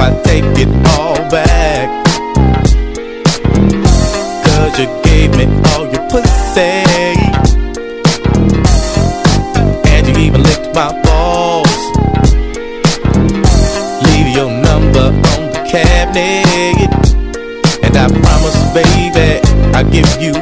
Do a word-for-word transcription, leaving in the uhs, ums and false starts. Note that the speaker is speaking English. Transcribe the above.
I take it all back. Cause you gave me all your pussy, and you even licked my balls. Leave your number on the cabinet, and I promise, baby, I'll give you